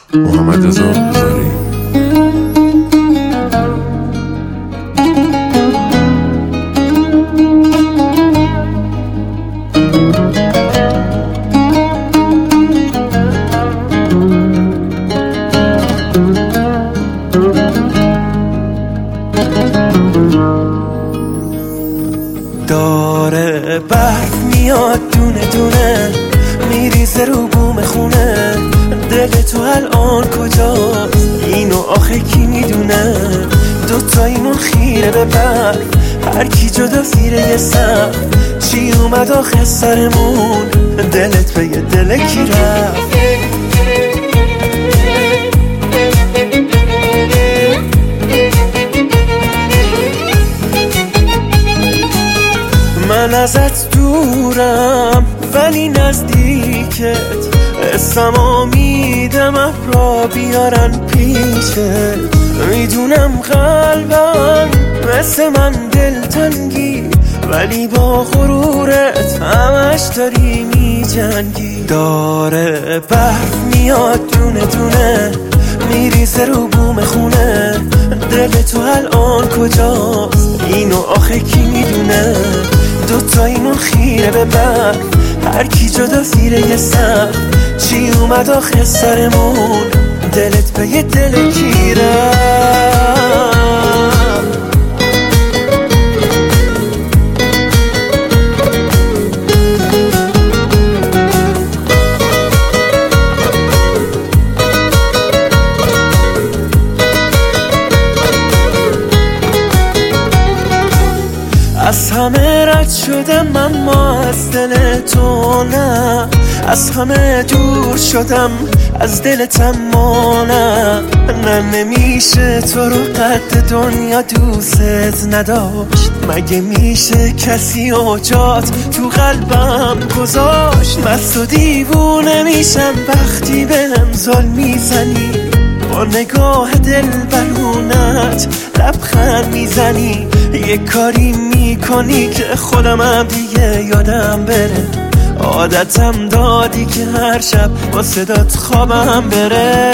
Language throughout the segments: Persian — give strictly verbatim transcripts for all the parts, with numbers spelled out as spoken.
محمد رضا هزاری. داره برف میاد دونه دونه میریزه رو بوم خونه، دل تو الان کجاست اینو آخه کی میدونه؟ دوتاییمون خیره به برف، هر کی جدا زیر یه سقف. چی اومد آخه سرمون؟ دلت به یه دل کی رفت؟ من ازت دورم ولی نزدیکت، اسمو میدم ابرا بیارن پیشت. میدونم قلبم مثل من دلتنگی، ولی با غرورت همش داری میجنگی. داره برف میاد دونه دونه میریزه رو بوم خونه، دل تو الان کجاست اینو آخه کی میدونه؟ دوتاییمون خیره به برف، هر کی جدا زیر یه سقف. چی اومد آخه سرمون؟ دلت به یه دل کی رفت؟ از همه رد شدم اما از دل تو نه، از همه دور شدم از دلت اما نه. نه نمیشه تو رو قد دنیا دوست نداشت، مگه میشه کسی اوجات تو قلبم گذاشت؟ مست و دیوونه میشم وقتی بهم ظلم میزنی، با نگاه دل برونت لبخند میزنی. یه کاری میکنی که خودمم دیگه یادم بره، عادتم دادی که هر شب با صدات خوابم بره.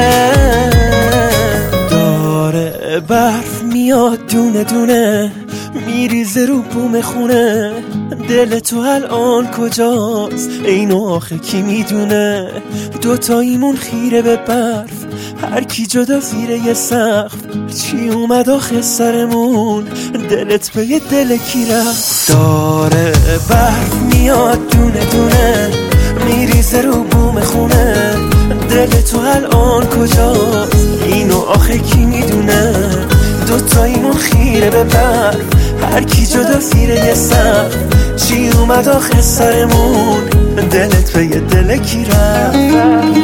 داره برف میاد دونه دونه میریزه رو بوم خونه، دل تو الان کجاست اینو آخه کی میدونه؟ دوتاییمون خیره به برف، هر کی جدا زیر یه سقف. چی اومد آخه سرمون؟ دلت به یه دل کی رفت؟ داره برف میاد دونه دونه میریزه رو بوم خونه، دل تو الان کجاست اینو آخه کی میدونه؟ دوتاییمون خیره به برف، هر کی جدا زیر یه سقف. چی اومد آخه سرمون؟ دلت به یه دل کی رفت؟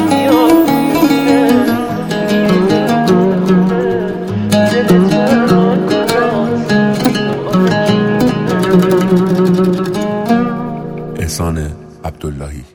احسان عبداللهی.